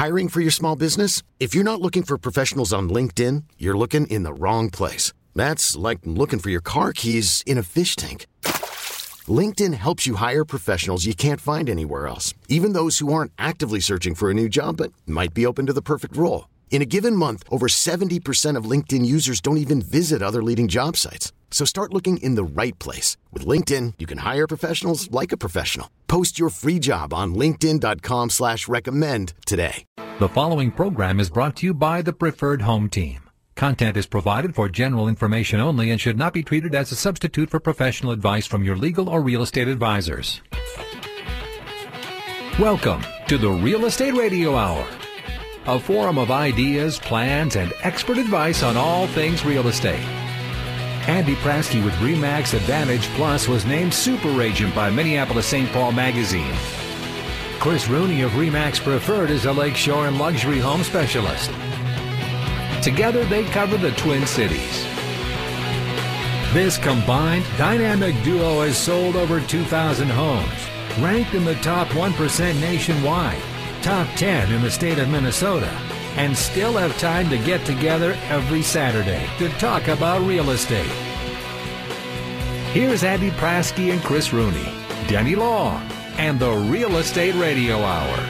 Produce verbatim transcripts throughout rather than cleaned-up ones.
Hiring for your small business? If you're not looking for professionals on LinkedIn, you're looking in the wrong place. That's like looking for your car keys in a fish tank. LinkedIn helps you hire professionals you can't find anywhere else, even those who aren't actively searching for a new job but might be open to the perfect role. In a given month, over seventy percent of LinkedIn users don't even visit other leading job sites. So start looking in the right place. With LinkedIn, you can hire professionals like a professional. Post your free job on linkedin.com slash recommend today. The following program is brought to you by the Preferred Home Team. Content is provided for general information only and should not be treated as a substitute for professional advice from your legal or real estate advisors. Welcome to the Real Estate Radio Hour, a forum of ideas, plans, and expert advice on all things real estate. Andy Prasky with RE/MAX Advantage Plus was named Super Agent by Minneapolis Saint Paul Magazine. Chris Rooney of RE/MAX Preferred is a lakeshore and luxury home specialist. Together, they cover the Twin Cities. This combined dynamic duo has sold over two thousand homes, ranked in the top one percent nationwide, top ten in the state of Minnesota, and still have time to get together every Saturday to talk about real estate. Here's Andy Prasky and Chris Rooney, Denny Long, and the Real Estate Radio Hour.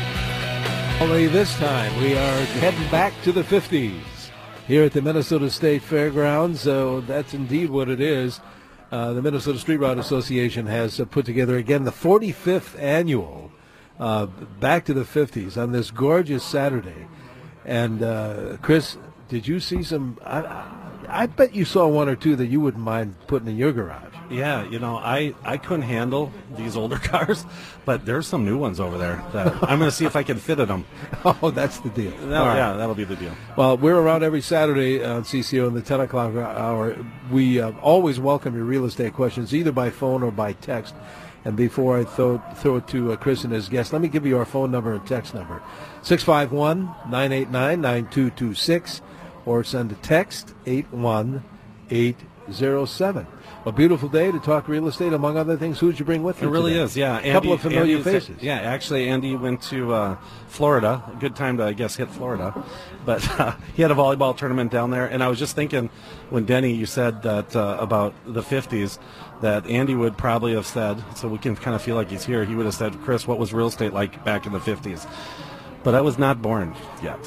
Only this time we are heading back to the fifties here at the Minnesota State Fairgrounds. So that's indeed what it is. Uh, the Minnesota Street Rod Association has uh, put together again the forty-fifth annual uh, Back to the fifties on this gorgeous Saturday. And uh, Chris, did you see some? I, I bet you saw one or two that you wouldn't mind putting in your garage. Yeah, you know, I, I couldn't handle these older cars, but there's some new ones over there that I'm going to see if I can fit in them. Oh, that's the deal. That, right. Yeah, that'll be the deal. Well, we're around every Saturday on C C O in the ten o'clock hour. We uh, always welcome your real estate questions, either by phone or by text. And before I throw, throw it to uh, Chris and his guest, let me give you our phone number and text number. six five one, nine eight nine, nine two two six, or send a text eight one eight zero seven. A beautiful day to talk real estate, among other things. Who'd you bring with you It really today? is, yeah. A couple Andy, of familiar Andy, faces. Yeah, actually, Andy went to uh, Florida. A good time to, I guess, hit Florida. But uh, he had a volleyball tournament down there. And I was just thinking, when Denny, you said that uh, about the fifties, that Andy would probably have said, so we can kind of feel like he's here, he would have said, Chris, what was real estate like back in the fifties? But I was not born yet.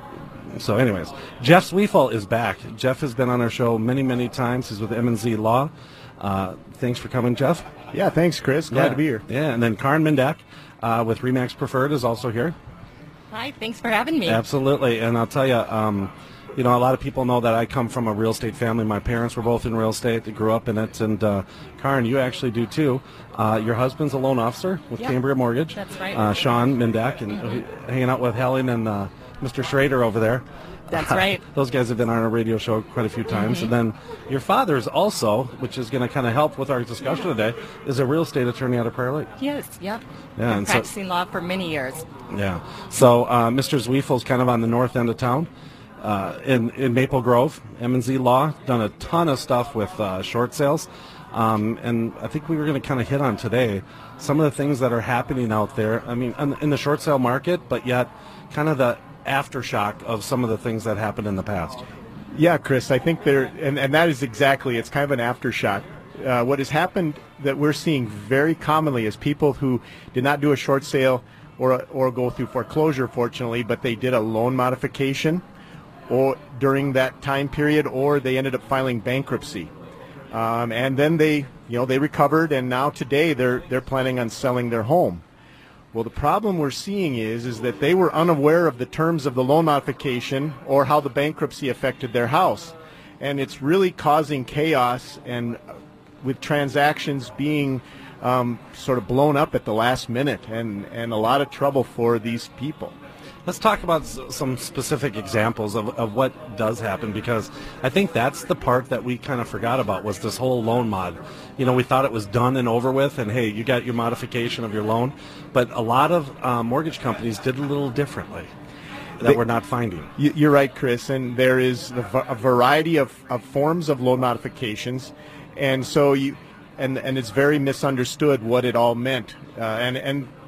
So anyways, Jeff Zwiefel is back. Jeff has been on our show many, many times. He's with M and Z Law. Uh, thanks for coming, Jeff. Yeah, thanks, Chris. Glad yeah. to be here. Yeah, and then Karin Mendak uh, with RE/MAX Preferred is also here. Hi, thanks for having me. Absolutely, and I'll tell you, um, you know, a lot of people know that I come from a real estate family. My parents were both in real estate. They grew up in it, and uh, Karin, you actually do too. Uh, your husband's a loan officer with yep. Cambria Mortgage. That's right. Uh, Sean Mendak, and mm-hmm. hanging out with Helen and uh, Mister Schrader over there. That's right. Those guys have been on our radio show quite a few times. Mm-hmm. And then your father's also, which is going to kind of help with our discussion today, is a real estate attorney out of Prior Lake. Yes, yep. Yeah, Been and so- practicing law for many years. Yeah. So uh, Mister Zwiefel's kind of on the north end of town. Uh, in, in Maple Grove, M and Z Law, done a ton of stuff with uh, short sales. Um, and I think we were going to kind of hit on today some of the things that are happening out there. I mean, in, in the short sale market, but yet kind of the aftershock of some of the things that happened in the past. Yeah, Chris, I think there, and, and that is exactly, it's kind of an aftershock. Uh, what has happened that we're seeing very commonly is people who did not do a short sale or or go through foreclosure, fortunately, but they did a loan modification or during that time period, or they ended up filing bankruptcy. Um, and then they, you know, they recovered, and now today they're they're planning on selling their home. Well, the problem we're seeing is is that they were unaware of the terms of the loan modification or how the bankruptcy affected their house. And it's really causing chaos, and with transactions being um, sort of blown up at the last minute, and, and a lot of trouble for these people. Let's talk about s- some specific examples of, of what does happen, because I think that's the part that we kind of forgot about, was this whole loan mod. You know, we thought it was done and over with, and hey, you got your modification of your loan, but a lot of uh, mortgage companies did a little differently that They, we're not finding. You, you're right, Chris, and there is a, v- a variety of, of forms of loan modifications, and so you, and and it's very misunderstood what it all meant, uh, and and.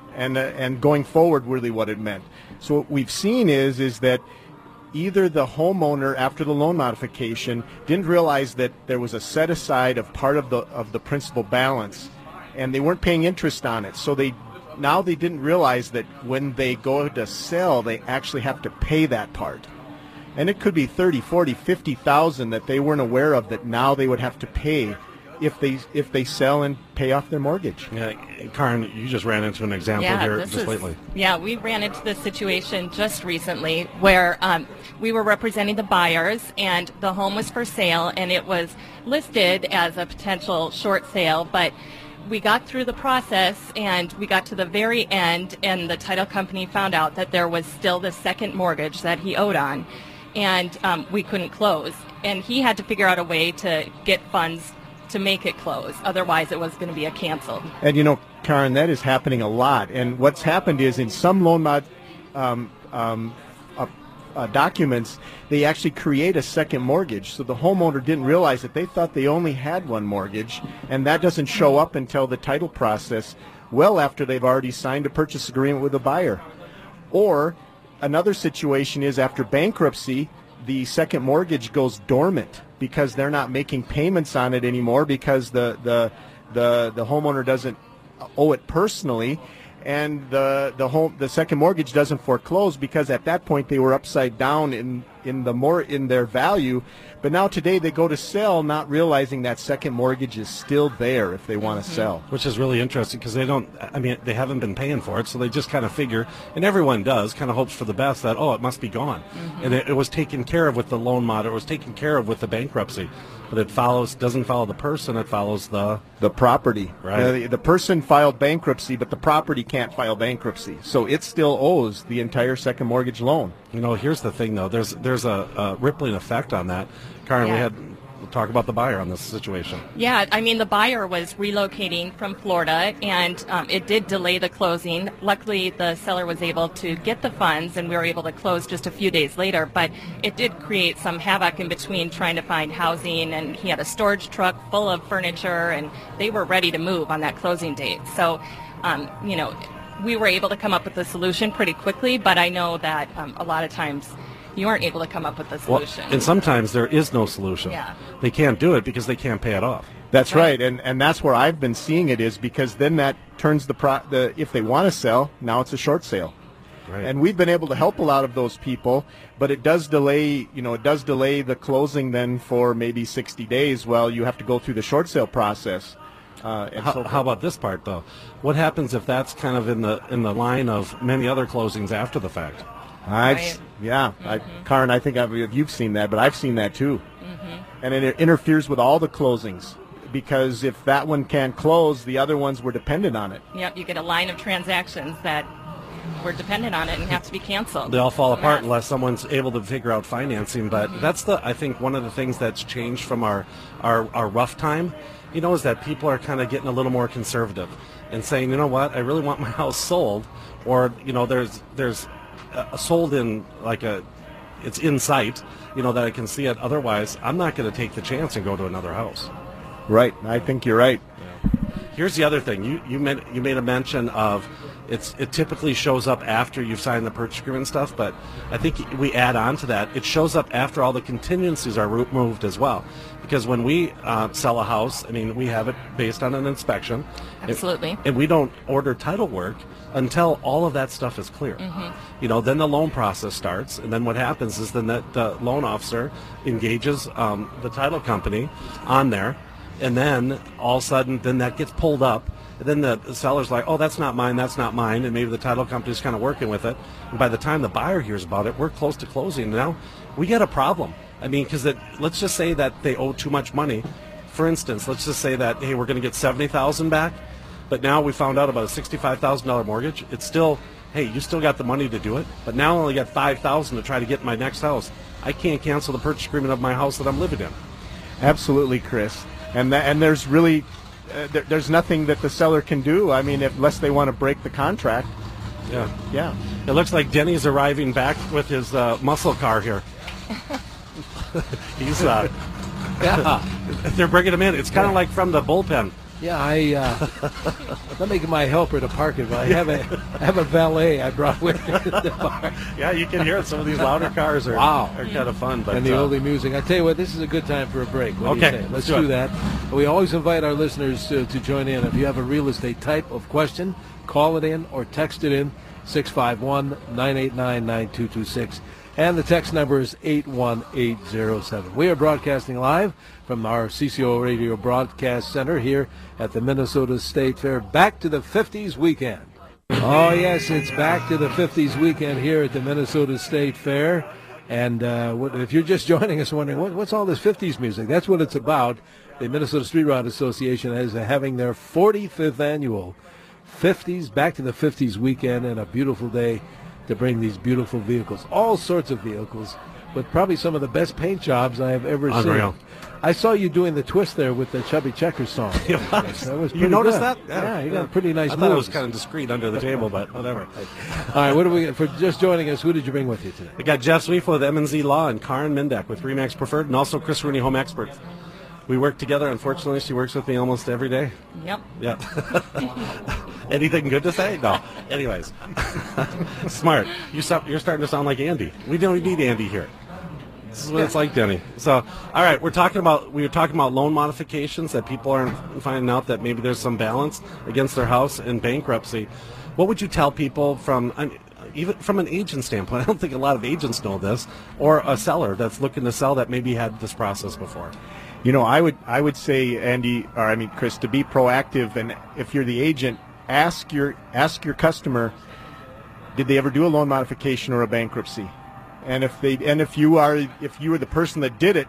and uh, and going forward really what it meant. So what we've seen is is that either the homeowner after the loan modification didn't realize that there was a set aside of part of the of the principal balance, and they weren't paying interest on it. So they now they didn't realize that when they go to sell, they actually have to pay that part. And it could be thirty, forty, fifty thousand that they weren't aware of that now they would have to pay if they if they sell and pay off their mortgage. Yeah, Karen, you just ran into an example yeah, here this just is, lately. Yeah, we ran into this situation just recently where um, we were representing the buyers and the home was for sale and it was listed as a potential short sale, but we got through the process and we got to the very end and the title company found out that there was still the second mortgage that he owed on, and um, we couldn't close. And he had to figure out a way to get funds to make it close. Otherwise, it was going to be a cancel. And you know, Karen, that is happening a lot. And what's happened is in some loan mod um, um, uh, uh, documents, they actually create a second mortgage. So the homeowner didn't realize that they thought they only had one mortgage, and that doesn't show up until the title process, well after they've already signed a purchase agreement with the buyer. Or another situation is after bankruptcy, the second mortgage goes dormant because they're not making payments on it anymore because the the the, the homeowner doesn't owe it personally, and the the home the second mortgage doesn't foreclose because at that point they were upside down in in the more in their value. But now today they go to sell not realizing that second mortgage is still there if they want to Mm-hmm. sell. Which is really interesting because they don't, I mean, they haven't been paying for it, so they just kind of figure, and everyone does, kind of hopes for the best that, oh, it must be gone. Mm-hmm. And it, it was taken care of with the loan mod, it was taken care of with the bankruptcy. But it follows, doesn't follow the person, it follows the... The property. Right. Uh, the, the person filed bankruptcy, but the property can't file bankruptcy. So it still owes the entire second mortgage loan. You know, here's the thing, though. There's there's a, a rippling effect on that. Karen, we Yeah. had talk about the buyer on this situation. Yeah, I mean, the buyer was relocating from Florida, and um, it did delay the closing. Luckily, the seller was able to get the funds, and we were able to close just a few days later, but it did create some havoc in between trying to find housing, and he had a storage truck full of furniture, and they were ready to move on that closing date. So, um, you know, we were able to come up with a solution pretty quickly, but I know that um, a lot of times you aren't able to come up with a solution. Well, and sometimes there is no solution. Yeah. They can't do it because they can't pay it off. That's right, Right. and and that's where I've been seeing it is because then that turns the pro the if they want to sell, now it's a short sale. Right. And we've been able to help a lot of those people, but it does delay, you know, it does delay the closing then for maybe sixty days while you have to go through the short sale process. Uh, and How, so how about this part, though? What happens if that's kind of in the in the line of many other closings after the fact? I've, Right. yeah, I, Mm-hmm. Karen, I think I've, you've seen that, but I've seen that too. Mm-hmm. And it interferes with all the closings because if that one can't close, the other ones were dependent on it. Yep, you get a line of transactions that were dependent on it and have to be canceled. They all fall It's a apart mess. unless someone's able to figure out financing. But that's the I think one of the things that's changed from our our, our rough time, you know, is that people are kind of getting a little more conservative and saying, you know what, I really want my house sold, or you know, there's there's a sold in like a it's in sight, you know, that I can see it. Otherwise, I'm not going to take the chance and go to another house. Right. I think you're right. Here's the other thing. You you made you made a mention of it's it typically shows up after you've signed the purchase agreement and stuff, but I think we add on to that. It shows up after all the contingencies are removed as well. Because when we uh, sell a house, I mean, we have it based on an inspection. Absolutely. And, and we don't order title work until all of that stuff is clear. You know, then the loan process starts, and then what happens is then that the loan officer engages um, the title company on there, and then all of a sudden, then that gets pulled up, and then the, the seller's like, oh, that's not mine, that's not mine, and maybe the title company's kind of working with it, and by the time the buyer hears about it, we're close to closing. Now, we get a problem. I mean, because let's just say that they owe too much money. For instance, let's just say that, hey, we're going to get seventy thousand dollars back, but now we found out about a sixty-five thousand dollars mortgage. It's still, hey, you still got the money to do it, but now I only got five thousand dollars to try to get my next house. I can't cancel the purchase agreement of my house that I'm living in. Absolutely, Chris. And that, and there's really uh, there, there's nothing that the seller can do. I mean, if, unless they want to break the contract. Yeah. Yeah. It looks like Denny's arriving back with his uh, muscle car here. He's, uh, Yeah. they're bringing him in. It's kind of like from the bullpen. Yeah, I uh, not making my helper to park it, but I have a I have a valet I brought with me to the bar. Yeah, you can hear it. Some of these louder cars are Wow. are kind of fun. But And the uh, oldie music. I tell you what, this is a good time for a break. What do Okay, you say? Let's let's do, do it. that. We always invite our listeners to, to join in. If you have a real estate type of question, call it in or text it in, six five one, nine eight nine, nine two two six. And the text number is eight one eight zero seven. We are broadcasting live from our C C O Radio Broadcast Center here at the Minnesota State Fair. Back to the fifties weekend. Oh, yes, it's back to the fifties weekend here at the Minnesota State Fair. And uh, what, if you're just joining us wondering, what, what's all this fifties music? That's what it's about. The Minnesota Street Rod Association is having their forty-fifth annual fifties, Back to the fifties weekend, and a beautiful day to bring these beautiful vehicles, all sorts of vehicles, with probably some of the best paint jobs I have ever Unreal. seen. I saw you doing the twist there with the Chubby Checkers song. That was you pretty noticed good. that? Yeah, you got a pretty nice I thought it was moves. kind of discreet under the table, but whatever. All right, what do we for just joining us? Who did you bring with you today? We got Jeff Zwiefel with M and Z Law and Karen Mindak with Remax Preferred, and also Chris Rooney, Home Experts. We work together. Unfortunately, she works with me almost every day. Yep. Yeah. Anything good to say? No. Anyways, smart. You stop, you're starting to sound like Andy. We don't need Andy here. This is what it's like, Denny. So, all right, we're talking about we were talking about loan modifications that people aren't finding out that maybe there's some balance against their house in bankruptcy. What would you tell people from I mean, even from an agent standpoint? I don't think a lot of agents know this, or a seller that's looking to sell that maybe had this process before. You know, I would I would say, Andy, or I mean Chris, to be proactive, and if you're the agent, ask your ask your customer, did they ever do a loan modification or a bankruptcy? And if they and if you are if you were the person that did it,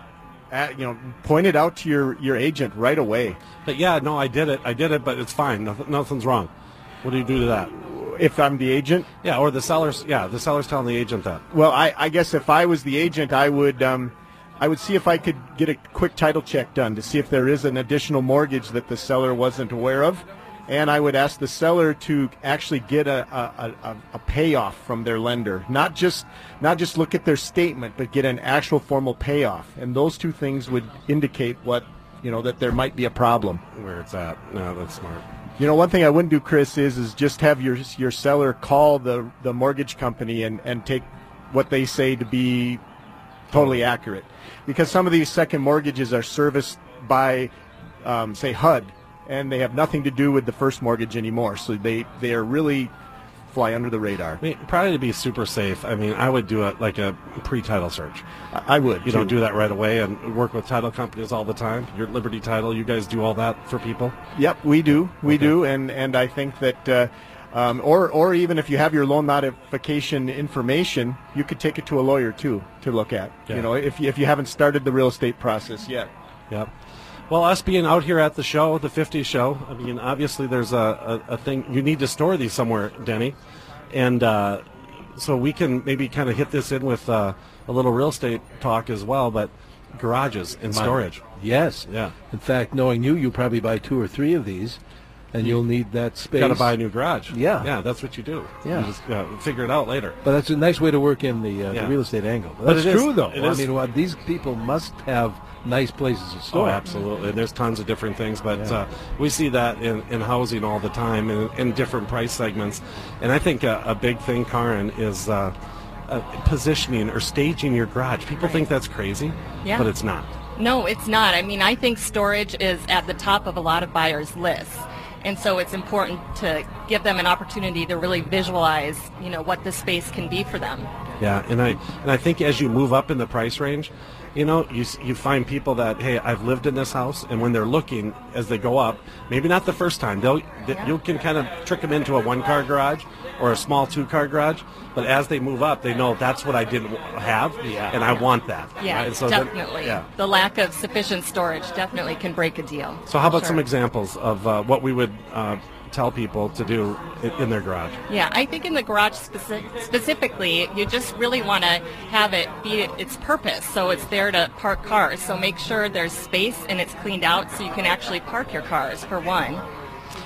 uh, you know, point it out to your, your agent right away. But yeah, no, I did it. I did it, but it's fine. Nothing, nothing's wrong. What do you do to that? If I'm the agent, Yeah, or the seller's. Yeah, the seller's telling the agent that. well, I, I guess if I was the agent, I would um, I would see if I could get a quick title check done to see if there is an additional mortgage that the seller wasn't aware of, and I would ask the seller to actually get a, a, a, a payoff from their lender, not just not just look at their statement, but get an actual formal payoff, and those two things would indicate what you know that there might be a problem. Where it's at. No, that's smart. You know, one thing I wouldn't do, Chris, is is just have your your seller call the the mortgage company and, and take what they say to be totally accurate, because some of these second mortgages are serviced by, um, say, H U D, and they have nothing to do with the first mortgage anymore. So they they are really fly under the radar. I mean, probably to be super safe. I mean, I would do it like a pre-title search. I, I would. You too. don't do that right away and work with title companies all the time. Your Liberty Title, you guys do all that for people? Yep, we do. We Okay. do, and and I think that, uh, um, or or even if you have your loan modification information, you could take it to a lawyer too to look at. Yeah. You know, if you, if you haven't started the real estate process yet. Yep. Well, us being out here at the show, the fifties show, I mean, obviously there's a, a, a thing. You need to store these somewhere, Denny. And uh, so we can maybe kind of hit this in with uh, a little real estate talk as well, but garages and storage. Yes. Yeah. In fact, knowing you, you'll probably buy two or three of these, and you'll need that space. Got to buy a new garage. Yeah. Yeah, that's what you do. Yeah. You just uh, figure it out later. But that's a nice way to work in the, uh, Yeah. the real estate angle. But But that's it is- true, though. it I is- mean, well, these people must have nice places to Oh, store. absolutely. There's tons of different things, but Yeah. uh, we see that in, in housing all the time in, in different price segments. And I think a, a big thing, Karen, is uh, uh, positioning or staging your garage. People think that's crazy, Yeah. but it's not. No, it's not. I mean, I think storage is at the top of a lot of buyers' lists. And so it's important to give them an opportunity to really visualize, you know, what the space can be for them. Yeah, and I and I think as you move up in the price range, you know, you s- you find people that, hey, I've lived in this house, and when they're looking as they go up, maybe not the first time, they'll th- Yeah. you can kind of trick them into a one-car garage or a small two-car garage, but as they move up, they know that's what I didn't w- have, Yeah. and I want that. Yeah, right? So then- definitely. yeah. The lack of sufficient storage definitely can break a deal. So how about Sure. some examples of uh, what we would uh, tell people to do in, in their garage? Yeah, I think in the garage speci- specifically, you just really want to have it be its purpose. So it's there to park cars. So make sure there's space and it's cleaned out so you can actually park your cars, for one.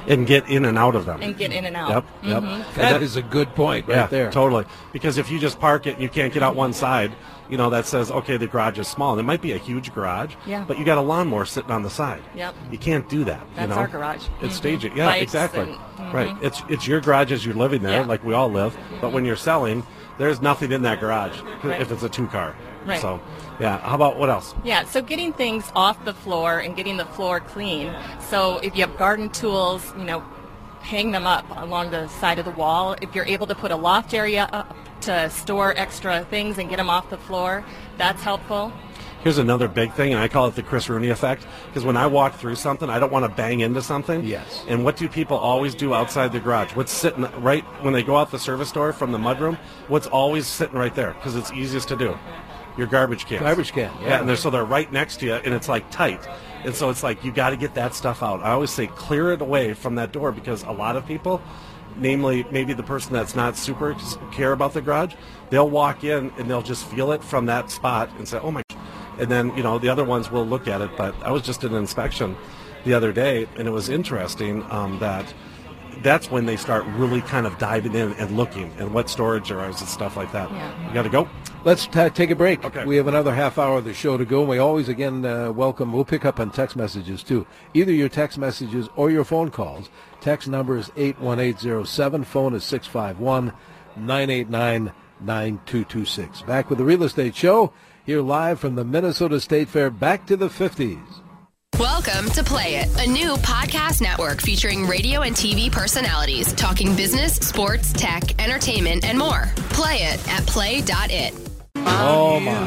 and get in and out of them. And get in and out. Yep, yep. Mm-hmm. That is a good point right yeah, there. Totally. Because if you just park it and you can't get out one side, you know, that says, okay, the garage is small. And it might be a huge garage, yeah. but you got a lawnmower sitting on the side. Yep. You can't do that. That's you know? our garage. It's mm-hmm. staging. Yeah, Bikes exactly. And, mm-hmm. Right. It's it's your garage as you're living there, yeah. like we all live. But when you're selling, there's nothing in that garage right. if it's a two-car. Right. So, yeah. How about what else? Yeah, so getting things off the floor and getting the floor clean. So if you have garden tools, you know, hang them up along the side of the wall. If you're able to put a loft area up to store extra things and get them off the floor, that's helpful. Here's another big thing, and I call it the Chris Rooney effect, because when I walk through something, I don't want to bang into something. Yes. And what do people always do outside the garage? What's sitting right when they go out the service door from the mudroom? What's always sitting right there? Because it's easiest to do. Your garbage can. Garbage can, yeah. Yeah, and they're, so they're right next to you, and it's like tight. And so it's like you got to get that stuff out. I always say clear it away from that door, because a lot of people, namely maybe the person that's not super care about the garage, they'll walk in and they'll just feel it from that spot and say, oh my, and then, you know, the other ones will look at it. But I was just at an inspection the other day, and it was interesting um, that that's when they start really kind of diving in and looking and what storage there is and stuff like that. Yeah. You got to go. Let's t- take a break. Okay. We have another half hour of the show to go. And we always, again, uh, welcome. We'll pick up on text messages, too. Either your text messages or your phone calls. Text number is eight one eight zero seven. Phone is six five one, nine eight nine, nine two two six. Back with the Real Estate Show, here live from the Minnesota State Fair. Back to the fifties. Welcome to Play It, a new podcast network featuring radio and T V personalities talking business, sports, tech, entertainment, and more. Play it at play dot it. Oh, my.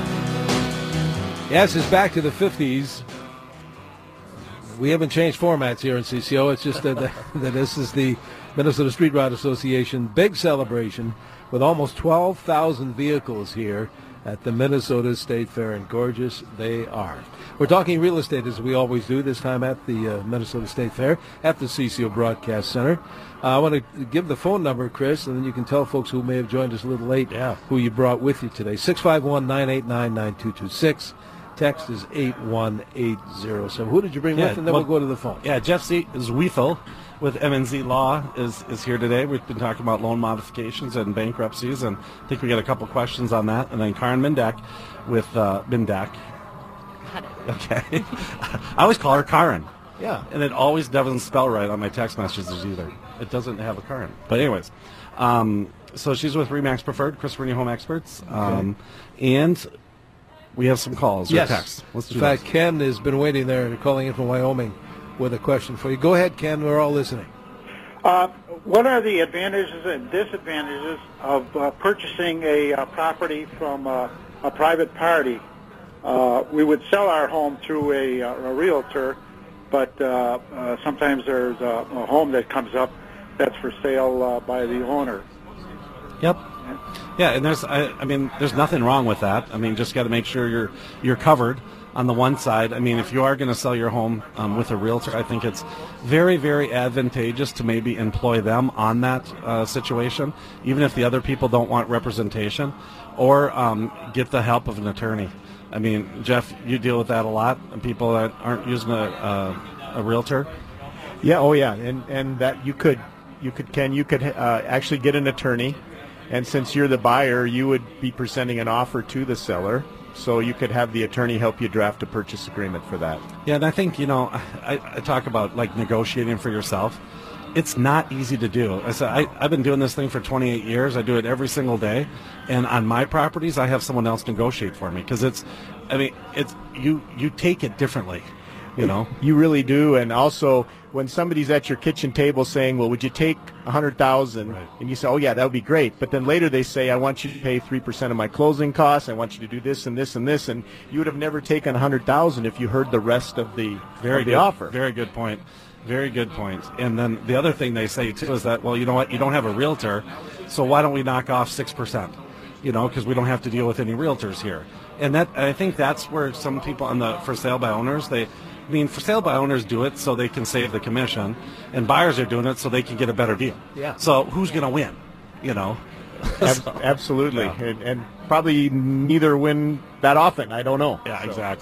Yes, it's back to the fifties. We haven't changed formats here in C C O. It's just that, that this is the Minnesota Street Rod Association big celebration with almost twelve thousand vehicles here at the Minnesota State Fair, and gorgeous they are. We're talking real estate, as we always do, this time at the uh, Minnesota State Fair at the C C O Broadcast Center. Uh, I want to give the phone number, Chris, and then you can tell folks who may have joined us a little late yeah. who you brought with you today. six five one, nine eight nine, nine two two six. Text is eight one eight zero. So who did you bring yeah, with? And then well, we'll go to the phone. Yeah, Jeff Z- Zwiefel with M and Z Law is, is here today. We've been talking about loan modifications and bankruptcies, and I think we got a couple questions on that. And then Karen Mindak with uh, Mindak. Got it. Okay. I always call her Karen. Yeah. And it always doesn't spell right on my text messages either. It doesn't have a Karen. But anyways, um, so she's with Remax Preferred, Chris Rooney Home Experts. Um, okay. And we have some calls or yes. texts. Let's do In fact, this. Ken has been waiting there, calling in from Wyoming with a question for you. Go ahead, Ken. We're all listening. Uh, what are the advantages and disadvantages of uh, purchasing a uh, property from uh, a private party? Uh, we would sell our home through a, a realtor, but uh, uh, sometimes there's a, a home that comes up that's for sale uh, by the owner. Yep. Yeah, and there's, I, I mean, there's nothing wrong with that. I mean, just got to make sure you're you're covered on the one side. I mean, if you are going to sell your home um, with a realtor, I think it's very, very advantageous to maybe employ them on that uh, situation, even if the other people don't want representation, or um, get the help of an attorney. I mean, Jeff, you deal with that a lot, and people that aren't using a, a, a realtor. Yeah, oh yeah, and and that you could, you could, Ken, you could uh, actually get an attorney, and since you're the buyer, you would be presenting an offer to the seller, so you could have the attorney help you draft a purchase agreement for that. Yeah, and I think, you know, I, I talk about like negotiating for yourself. It's not easy to do. I said I, I've been doing this thing for twenty-eight years. I do it every single day, and on my properties, I have someone else negotiate for me because it's, I mean, it's you you take it differently, you know. You really do, and also when somebody's at your kitchen table saying, "Well, would you take a hundred thousand?" Right. and you say, "Oh yeah, that would be great," but then later they say, "I want you to pay three percent of my closing costs. I want you to do this and this and this," and you would have never taken a hundred thousand if you heard the rest of the Very of the good offer. Very good point. Very good point. And then the other thing they say, too, is that, well, you know what, you don't have a realtor, so why don't we knock off six percent? You know, because we don't have to deal with any realtors here. And that I think that's where some people on the for sale by owners, they, I mean, for sale by owners do it so they can save the commission, and buyers are doing it so they can get a better deal. Yeah. So who's going to win, you know? Ab- absolutely, Yeah. and, and probably neither win that often. I don't know. Yeah, So. exactly.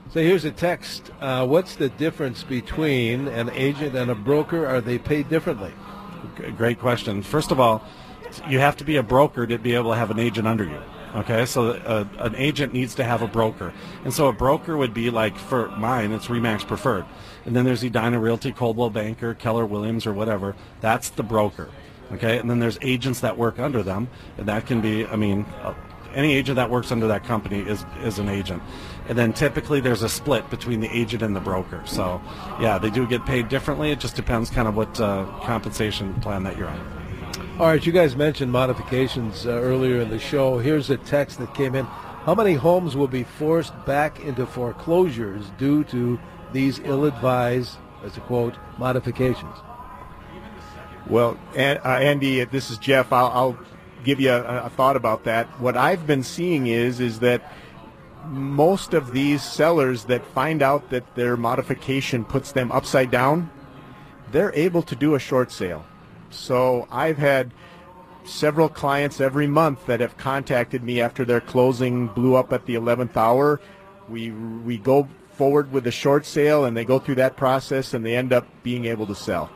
So here's a text. Uh, what's the difference between an agent and a broker? Are they paid differently? G- Great question. First of all, you have to be a broker to be able to have an agent under you. Okay, so uh, an agent needs to have a broker. And so a broker would be like, for mine, it's RE/MAX Preferred. And then there's Edina Realty, Coldwell Banker, Keller Williams, or whatever. That's the broker. Okay, and then there's agents that work under them. And that can be, I mean, uh, any agent that works under that company is, is an agent. And then typically there's a split between the agent and the broker. So, yeah, they do get paid differently. It just depends kind of what uh, compensation plan that you're on. All right, you guys mentioned modifications uh, earlier in the show. Here's a text that came in. How many homes will be forced back into foreclosures due to these ill-advised, as a quote, modifications? Well, and, uh, Andy, this is Jeff. I'll, I'll give you a, a thought about that. What I've been seeing is is that most of these sellers that find out that their modification puts them upside down, they're able to do a short sale. So I've had several clients every month that have contacted me after their closing blew up at the eleventh hour. We we go forward with a short sale, and they go through that process, and they end up being able to sell.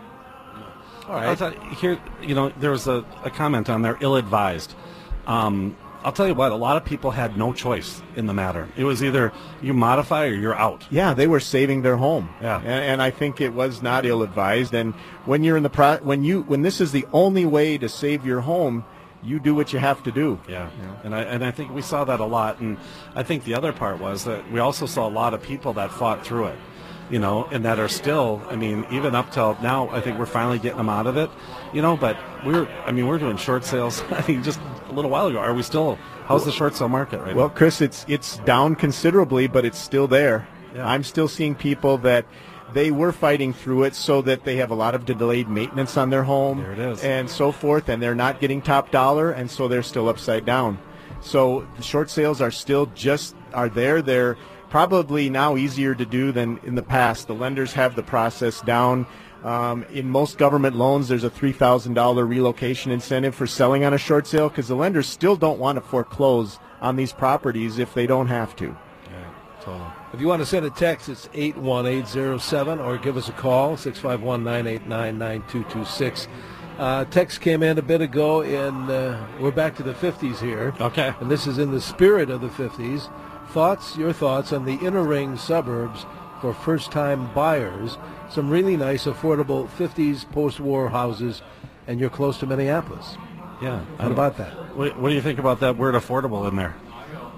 All right. I'll tell you, here, you know, there was a, a comment on there, ill-advised. Um, I'll tell you what, a lot of people had no choice in the matter. It was either you modify or you're out. Yeah, they were saving their home. Yeah, and, and I think it was not ill-advised. And when you're in the pro, when you when this is the only way to save your home, you do what you have to do. Yeah, yeah. and I and I think we saw that a lot. And I think the other part was that we also saw a lot of people that fought through it. You know, and that are still, I mean, even up till now, I think we're finally getting them out of it, you know, but we're, I mean, we're doing short sales, I mean, just a little while ago. Are we still, how's the short sale market right well, now? Well, Chris, it's it's down considerably, but it's still there. Yeah. I'm still seeing people that they were fighting through it so that they have a lot of delayed maintenance on their home. There it is. And so forth, and they're not getting top dollar, and so they're still upside down. So the short sales are still just, are there, they're probably now easier to do than in the past. The lenders have the process down. Um, in most government loans, there's a three thousand dollars relocation incentive for selling on a short sale because the lenders still don't want to foreclose on these properties if they don't have to. Yeah, totally. If you want to send a text, it's eight one eight zero seven, or give us a call, six five one, nine eight nine, nine two two six. Uh, text came in a bit ago, and uh, we're back to the fifties here. Okay. And this is in the spirit of the fifties. Thoughts, your thoughts on the inner ring suburbs for first-time buyers, some really nice, affordable fifties post-war houses, and you're close to Minneapolis. Yeah. What about that? What, what do you think about that word affordable in there?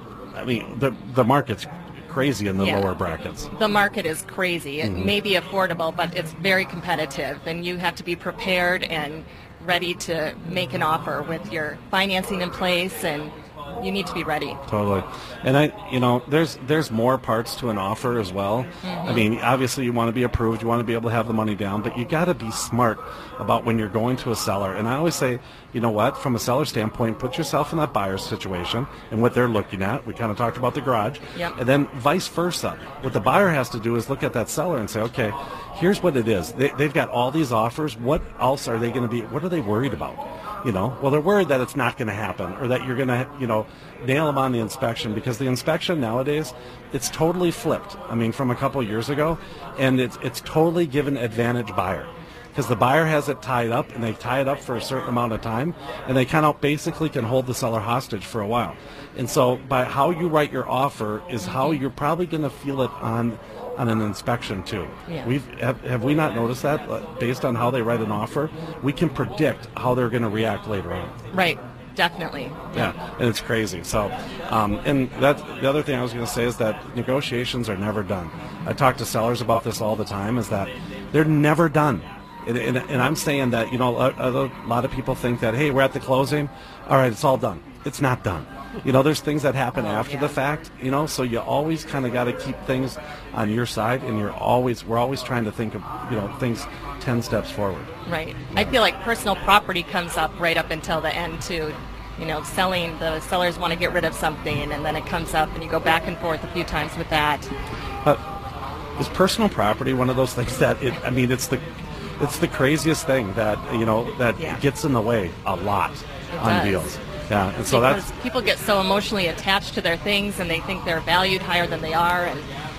I mean, the the market's crazy in the Yeah. lower brackets. The market is crazy. It Mhm. may be affordable, but it's very competitive, and you have to be prepared and ready to make an offer with your financing in place, and you need to be ready. Totally. And I, you know, there's there's more parts to an offer as well. Mm-hmm. I mean, obviously you want to be approved, you want to be able to have the money down, but you got to be smart about when you're going to a seller. And I always say, you know what, from a seller standpoint, put yourself in that buyer's situation and what they're looking at. We kind of talked about the garage. Yep. And then vice versa. What the buyer has to do is look at that seller and say, okay, here's what it is. They, they've got all these offers. What else are they going to be, what are they worried about? You know, well, they're worried that it's not going to happen, or that you're going to, you know, nail them on the inspection, because the inspection nowadays, it's totally flipped. I mean, from a couple years ago, and it's it's totally given advantage buyer, because the buyer has it tied up, and they tie it up for a certain amount of time, and they kind of basically can hold the seller hostage for a while. And so, by how you write your offer is how you're probably going to feel it on. on an inspection too. Yeah. We've have, have we not noticed that uh, based on how they write an offer, we can predict how they're going to react later on. Right, definitely. Yeah, and it's crazy. So, um, and that the other thing I was going to say is that negotiations are never done. I talk to sellers about this all the time. Is that they're never done. And, and, and I'm saying that, you know, a, a lot of people think that, hey, we're at the closing, all right, it's all done. It's not done. You know, there's things that happen Oh, after yeah. the fact, you know, so you always kind of got to keep things on your side, and you're always, we're always trying to think of, you know, things ten steps forward. Right. I feel like personal property comes up right up until the end too. You know, selling, the sellers want to get rid of something, and then it comes up, and you go back and forth a few times with that. But is personal property one of those things that, it, I mean, it's the, it's the craziest thing that, you know, that Yeah. gets in the way a lot It on does. deals. Yeah, and so because that's, people get so emotionally attached to their things, and they think they're valued higher than they are, and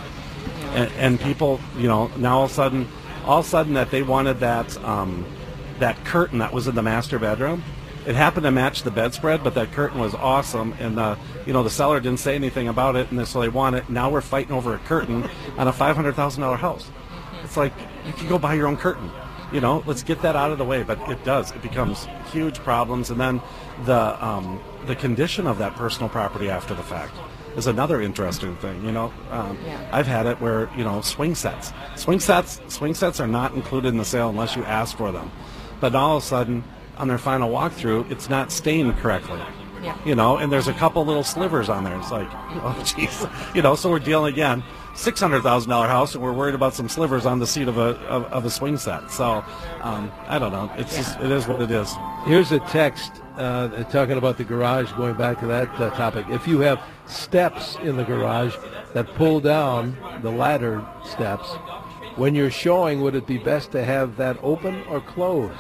and, and people, you know, now all of a sudden, all of a sudden that they wanted that um, that curtain that was in the master bedroom. It happened to match the bedspread, but that curtain was awesome, and uh, you know the seller didn't say anything about it, and so they want it. Now we're fighting over a curtain on a five hundred thousand dollar house. It's like you can go buy your own curtain, you know. Let's get that out of the way, but it does. It becomes huge problems, and then the um, the condition of that personal property after the fact is another interesting thing. You know, um, Yeah. I've had it where you know swing sets, swing sets, swing sets are not included in the sale unless you ask for them, but all of a sudden, on their final walkthrough, it's not stained correctly. Yeah. You know, and there's a couple little slivers on there. It's like, oh, jeez. You know, so we're dealing again, six hundred thousand dollar house, and we're worried about some slivers on the seat of a of, of a swing set. So, um, I don't know. It's just, it is what it is. Here's a text uh, talking about the garage, going back to that uh, topic. If you have steps in the garage that pull down the ladder steps, when you're showing, would it be best to have that open or closed?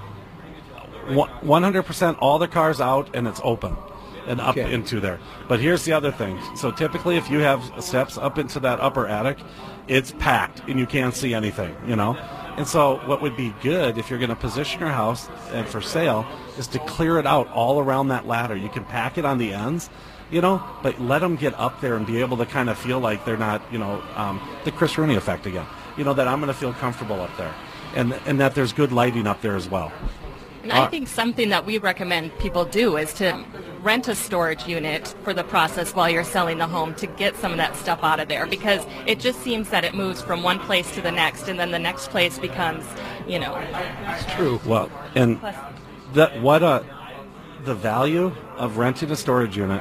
one hundred percent all the cars out and it's open and up Okay. into there. But here's the other thing. So typically if you have steps up into that upper attic, it's packed and you can't see anything, you know. And so what would be good if you're going to position your house and for sale is to clear it out all around that ladder. You can pack it on the ends, you know, but let them get up there and be able to kind of feel like they're not, you know, um, the Chris Rooney effect again. You know, that I'm going to feel comfortable up there, and and that there's good lighting up there as well. And I think something that we recommend people do is to rent a storage unit for the process while you're selling the home to get some of that stuff out of there, because it just seems that it moves from one place to the next, and then the next place becomes, you know. It's true. Well, and that what uh, the value of renting a storage unit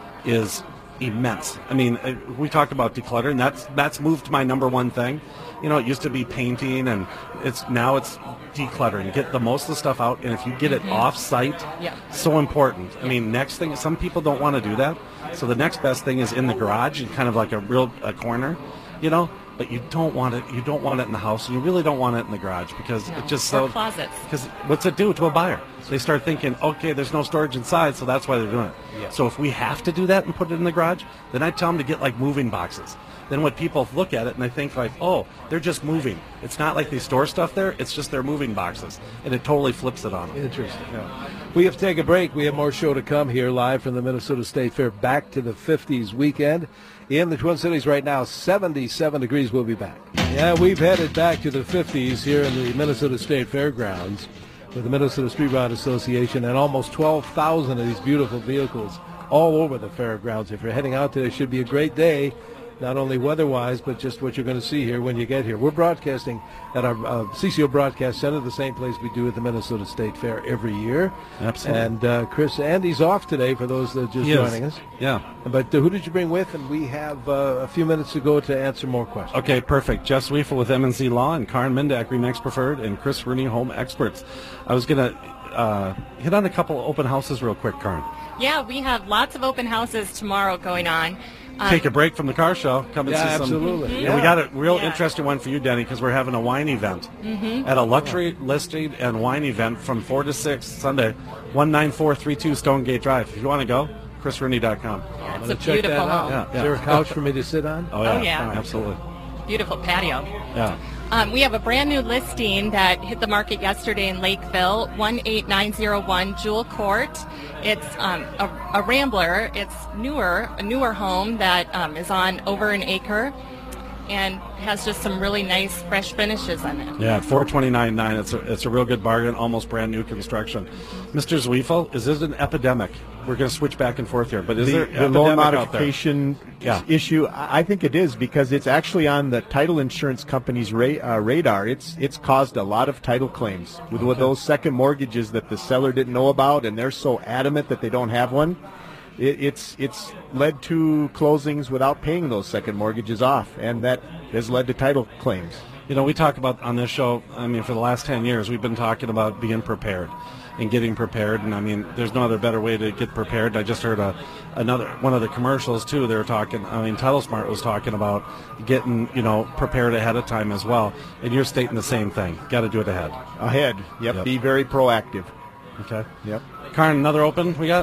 is immense. I mean, uh, we talked about decluttering. That's that's moved to my number one thing. You know, it used to be painting, and it's now it's decluttering. Get the most of the stuff out, and if you get it off-site, Yeah. so important. I mean, next thing, some people don't want to do that, so the next best thing is in the garage, and kind of like a real a corner, you know. But you don't want it. You don't want it in the house, and you really don't want it in the garage because No. it just Or so. closets. Because what's it do to a buyer? They start thinking, okay, there's no storage inside, so that's why they're doing it. Yeah. So if we have to do that and put it in the garage, then I tell them to get like moving boxes. Then when people look at it and they think like, oh, they're just moving. It's not like they store stuff there. It's just their moving boxes, and it totally flips it on them. Interesting. We have to take a break. We have more show to come here live from the Minnesota State Fair. Back to the fifties weekend in the Twin Cities right now. seventy-seven degrees. We'll be back. Yeah, we've headed back to the fifties here in the Minnesota State Fairgrounds with the Minnesota Street Rod Association and almost twelve thousand of these beautiful vehicles all over the fairgrounds. If you're heading out today, it should be a great day. Not only weather-wise, but just what you're going to see here when you get here. We're broadcasting at our uh, C C O Broadcast Center, the same place we do at the Minnesota State Fair every year. Absolutely. And uh, Chris, Andy's off today for those that are just He is. joining us. Yeah. But uh, who did you bring with? And we have uh, a few minutes to go to answer more questions. Okay, perfect. Jeff Zwiefel with M and Z Law and Karin Mindak, Remax Preferred, and Chris Rooney, Home Experts. I was going to uh, hit on a couple open houses real quick, Karin. Yeah, we have lots of open houses tomorrow going on. Um, Take a break from the car show. Come and Yeah, see some. absolutely. And Yeah. we got a real Yeah. interesting one for you, Denny, because we're having a wine event at a luxury listing and wine event from four to six Sunday, one nine four three two Stonegate Drive. If you want to go, chris rooney dot com. it's Wanna a check that beautiful out? home. Yeah. Is there a couch for me to sit on? Oh yeah, Oh, yeah. absolutely. Beautiful patio. Yeah. Um, we have a brand new listing that hit the market yesterday in Lakeville, one eight nine zero one Jewel Court. It's um, a, a Rambler. It's newer, a newer home that um, is on over an acre and has just some really nice fresh finishes on it. Yeah, four twenty nine nine. It's a it's a real good bargain. Almost brand new construction. Mister Zwiefel, is this an epidemic? We're going to switch back and forth here, but is the, there the epidemic loan out there? modification Yeah. issue, I I think it is because it's actually on the title insurance company's ra- uh, radar. It's it's caused a lot of title claims with, with those second mortgages that the seller didn't know about, and they're so adamant that they don't have one. It, it's it's led to closings without paying those second mortgages off, and that has led to title claims. You know, we talk about on this show, I mean, for the last ten years, we've been talking about being prepared and getting prepared. And, I mean, there's no other better way to get prepared. I just heard a, another one of the commercials, too. They were talking, I mean, TitleSmart was talking about getting, you know, prepared ahead of time as well. And you're stating the same thing. Got to do it ahead. Ahead, yep, Yep. be very proactive. Okay. Yep. Karin, another open we got?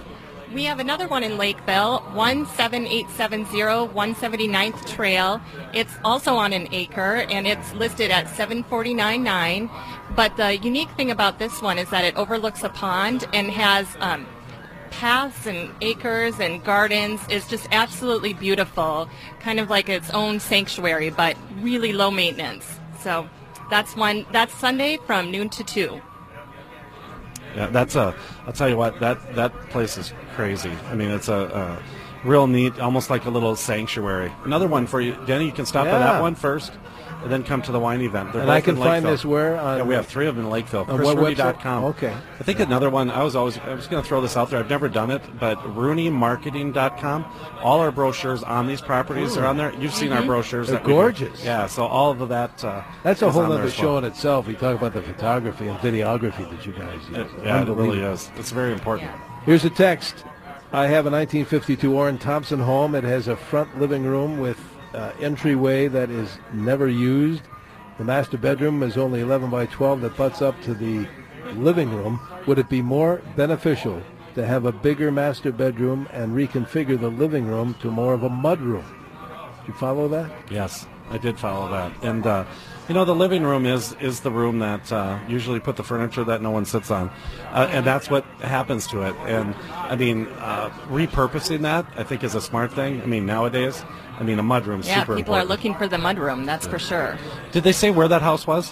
We have another one in Lakeville, one seven eight seven zero one seventy-ninth Trail. It's also on an acre, and it's listed at seven forty-nine nine. But the unique thing about this one is that it overlooks a pond and has um, paths and acres and gardens. It's just absolutely beautiful, kind of like its own sanctuary, but really low maintenance. So that's one. That's Sunday from noon to two. Yeah, that's a. I'll tell you what. That that place is crazy. I mean, it's a, a real neat, almost like a little sanctuary. Another one for you, Denny. You can stop yeah. by that one first, and then come to the wine event. They're and both I can in find Lakeville. this where? On yeah, we have three of them in Lakeville. On Chris what Rooney website? dot com. Okay. I think another one. I was always. I was going to throw this out there. I've never done it, but Rooney Marketing dot com. All our brochures on these properties Ooh. are on there. You've seen Mm-hmm. our brochures. They're that we do. gorgeous. Yeah. So all of that. Uh, That's a is whole on there other as show well. in itself. We talk about the photography and videography that you guys use. It, yeah, it really Unbelievable. is. It's very important. Yeah. Here's a text. I have a nineteen fifty-two Orrin Thompson home. It has a front living room with uh, entryway that is never used. The master bedroom is only eleven by twelve that butts up to the living room. Would it be more beneficial to have a bigger master bedroom and reconfigure the living room to more of a mudroom? Did you follow that? Yes, I did follow that. And, uh, you know, the living room is, is the room that uh, usually put the furniture that no one sits on. Uh, and that's what happens to it. And, I mean, uh, repurposing that, I think, is a smart thing. I mean, nowadays, I mean, a mudroom's Yeah, super people important. are looking for the mudroom, that's for sure. Did they say where that house was?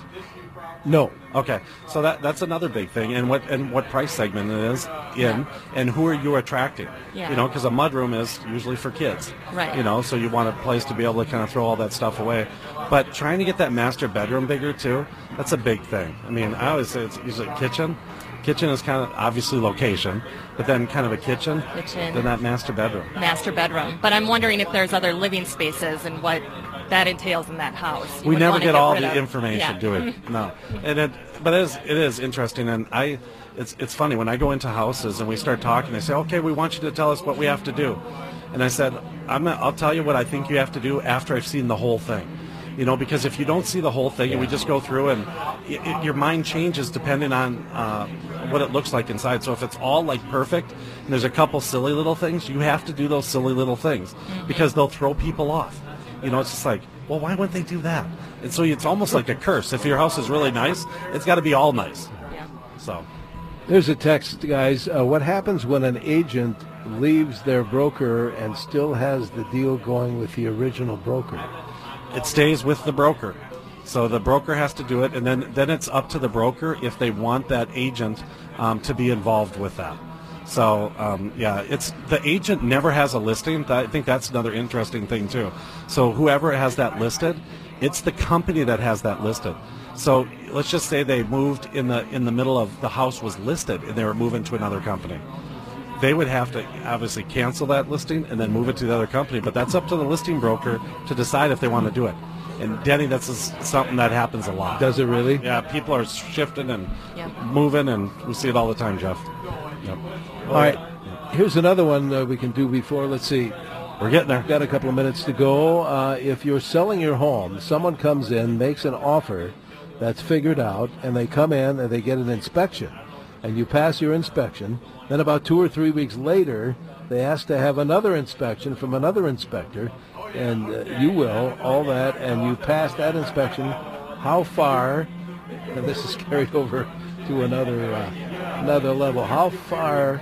No. Okay, so that that's another big thing, and what and what price segment it is in, Yeah. and who are you attracting? Yeah. You know, because a mudroom is usually for kids. Right. You know, so you want a place to be able to kind of throw all that stuff away. But trying to get that master bedroom bigger too, that's a big thing. I mean, I always say it's usually kitchen. Kitchen is kind of obviously location, but then kind of a kitchen, Kitchen. then that master bedroom. Master bedroom. But I'm wondering if there's other living spaces and what that entails in that house. You We would never wanna get all rid the of- information, yeah. do it? No, and it, but it is, it is interesting, and I, it's it's funny when I go into houses and we start talking. They say, "Okay, we want you to tell us what we have to do," and I said, "I'm not, I'll tell you what I think you have to do after I've seen the whole thing." You know, because if you don't see the whole thing and we just go through and it, it, your mind changes depending on uh, what it looks like inside. So if it's all like perfect and there's a couple silly little things, you have to do those silly little things because they'll throw people off. You know, it's just like, well, why wouldn't they do that? And so it's almost like a curse. If your house is really nice, it's got to be all nice. Yeah. So There's a text, guys. Uh, what happens when an agent leaves their broker and still has the deal going with the original broker? it stays with the broker. So the broker has to do it, and then, then it's up to the broker if they want that agent um, to be involved with that. So, um, yeah, it's the agent never has a listing. I think that's another interesting thing, too. So whoever has that listed, it's the company that has that listed. So let's just say they moved in the in the middle of the house was listed, and they were moving to another company. They would have to obviously cancel that listing and then move it to the other company, but that's up to the listing broker to decide if they want to do it. And Denny, that's just something that happens a lot. Does it really? Yeah, people are shifting and Yep. moving, and we see it all the time, Jeff. Yep. All right. Here's another one uh, we can do before. Let's see. We're getting there. Got a couple of minutes to go. Uh, if you're selling your home, someone comes in, makes an offer that's figured out, and they come in and they get an inspection, and you pass your inspection. Then about two or three weeks later, they ask to have another inspection from another inspector, and uh, you will, all that, and you pass that inspection. How far, and this is carried over to another uh, another level, how far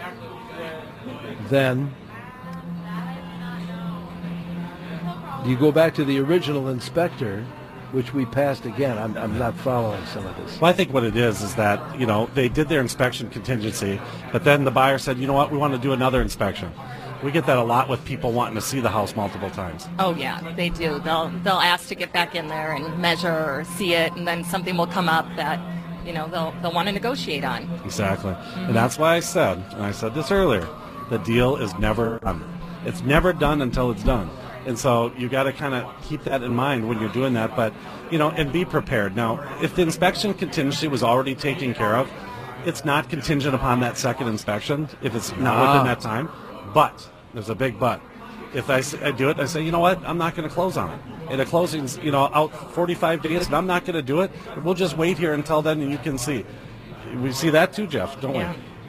then do you go back to the original inspector, which we passed again? I'm, I'm not following some of this. Well, I think what it is is that, you know, they did their inspection contingency, but then the buyer said, you know what, we want to do another inspection. We get that a lot with people wanting to see the house multiple times. Oh yeah, they do. They'll they'll ask to get back in there and measure or see it, and then something will come up that, you know, they'll they'll want to negotiate on. Exactly. And that's why I said, and I said this earlier, the deal is never done. It's never done until it's done. And so you got to kind of keep that in mind when you're doing that, but, you know, and be prepared. Now, if the inspection contingency was already taken care of, it's not contingent upon that second inspection if it's not Ah. within that time. But, there's a big but. If I, s- I do it, I say, you know what, I'm not going to close on it. And the closing's, you know, out forty-five days, and I'm not going to do it. We'll just wait here until then, and you can see. We see that too, Jeff, don't Yeah. we?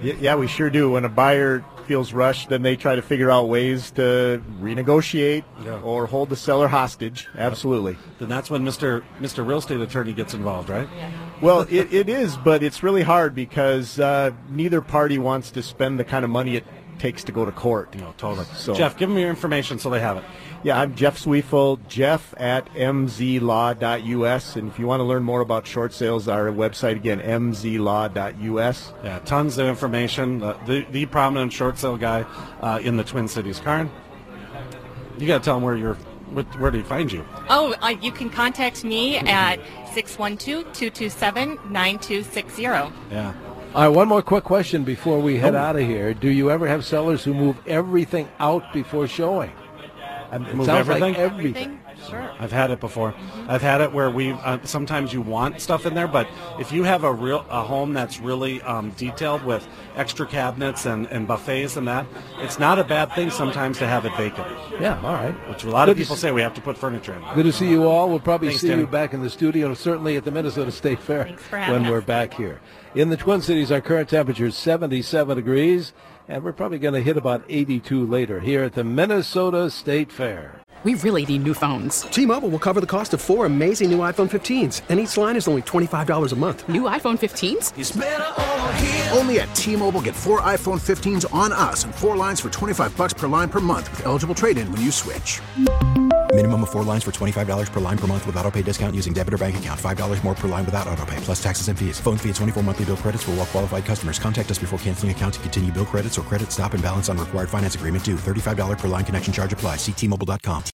Yeah, we sure do. When a buyer feels rushed, then they try to figure out ways to renegotiate Yeah. or hold the seller hostage. Absolutely. Then that's when Mister Mister Real Estate Attorney gets involved, right? Well, it, it is, but it's really hard because uh, neither party wants to spend the kind of money it takes to go to court. No, totally. So, Jeff, give them your information so they have it. Yeah, I'm Jeff Sweefel, Jeff at m z law dot u s. And if you want to learn more about short sales, our website again, m z law dot u s. Yeah, tons of information. Uh, the the prominent short sale guy uh, in the Twin Cities. Karen, you got to tell them where you're. Where, where do you find you? Oh, uh, you can contact me at six one two, two two seven, nine two six zero. Yeah. All right, one more quick question before we head Oh. out of here. Do you ever have sellers who move everything out before showing? It Move sounds everything? like everything. Sure. I've had it before. I've had it where we uh, sometimes you want stuff in there, but if you have a real a home that's really um, detailed with extra cabinets and, and buffets and that, it's not a bad thing sometimes to have it vacant. Yeah, all right. Which a lot Good of to people s- say we have to put furniture in. Good to see you all. We'll probably Thanks, see Danny. you back in the studio, certainly at the Minnesota State Fair Thanks for having when we're us. back here. In the Twin Cities, our current temperature is seventy-seven degrees, and we're probably going to hit about eighty-two later here at the Minnesota State Fair. We really need new phones. T-Mobile will cover the cost of four amazing new iPhone fifteens, and each line is only twenty-five dollars a month. New iPhone fifteens? Only at T-Mobile, get four iPhone fifteens on us and four lines for twenty-five bucks per line per month with eligible trade-in when you switch. Minimum of four lines for twenty-five dollars per line per month with autopay discount using debit or bank account. five dollars more per line without autopay, plus taxes and fees. Phone fee at twenty-four monthly bill credits for well-qualified customers. Contact us before canceling account to continue bill credits or credit stop and balance on required finance agreement due. thirty-five dollars per line connection charge applies. See T Mobile dot com.